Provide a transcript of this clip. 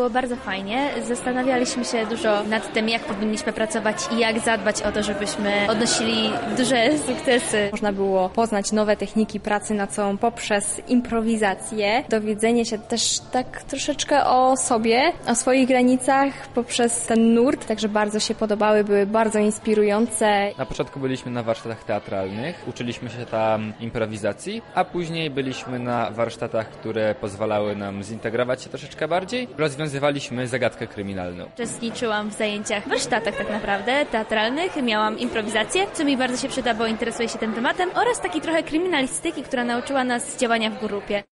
było bardzo fajnie. Zastanawialiśmy się dużo nad tym, jak powinniśmy pracować i jak zadbać o to, żebyśmy odnosili duże sukcesy. Można było poznać nowe techniki pracy nad sobą poprzez improwizację, dowiedzenie się też tak troszeczkę o sobie, o swoich granicach poprzez ten nurt, także bardzo się podobały, były bardzo inspirujące. Na początku byliśmy na warsztatach teatralnych, uczyliśmy się tam improwizacji, a później byliśmy na warsztatach, które pozwalały nam zintegrować się troszeczkę bardziej. Rozwiązywaliśmy zagadkę kryminalną. Uczestniczyłam w zajęciach, warsztatach tak naprawdę, teatralnych, miałam improwizację, co mi bardzo się przyda, bo interesuję się tym tematem, oraz taki trochę kryminalistyki, która nauczyła nas działania w grupie.